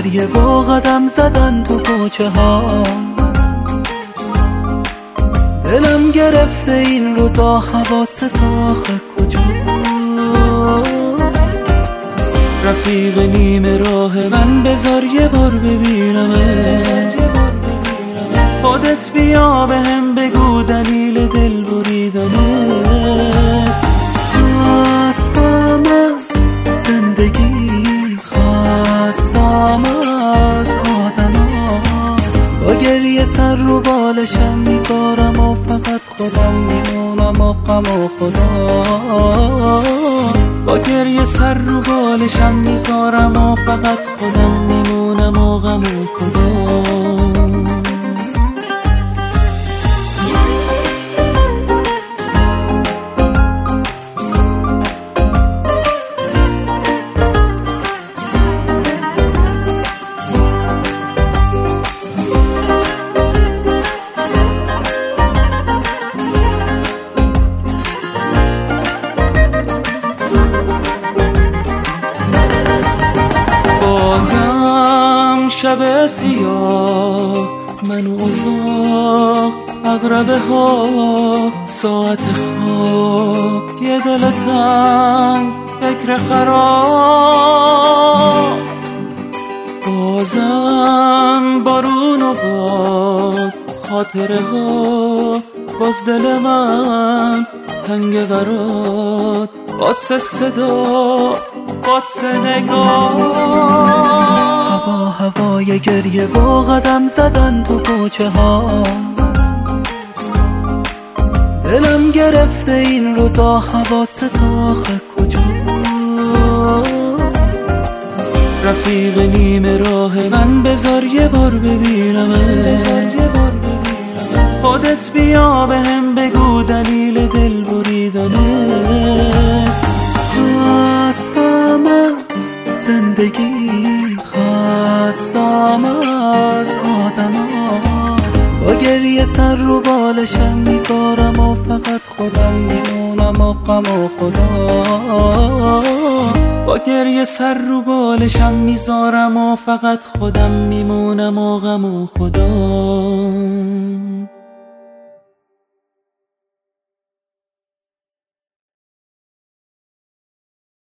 گریه با قدم زدن تو کوچه ها، دلم گرفته این روزا حواست آخه کجا. رفیق نیمه راه من بذار یه بار ببینمه، خودت بیا بهم بگو دلیل دل بریدنه. خستم از زندگی، خستم از آدما، با گریه سر رو بالشم میذارم و فقط خودم میمونم و غم و خدا. با گریه سر رو بالشم میذارم و فقط خودم میمونم و غم و خدا. شب سیاه، من و اتاق، عقربه ها، ساعت خواب، یه دل تنگ، فکر خراب. بازم بارون و باد، خاطره ها، باز دل من تنگ برات، واسه صدا، واسه نگاه. هوای گریه با قدم زدن تو کوچه ها، دلم گرفته این روزا حواست آخه کجا. رفیق نیمه راه من بذار یه بار ببینمه، خودت بیا بهم بگو دلیل دل بریدنه. خستم از زندگی، خستم از آدما، با گریه سر رو بالشم میذارم و فقط خودم میمونم و غم و خدا. با گریه سر رو بالشم میذارم و فقط خودم میمونم و غم و خدا.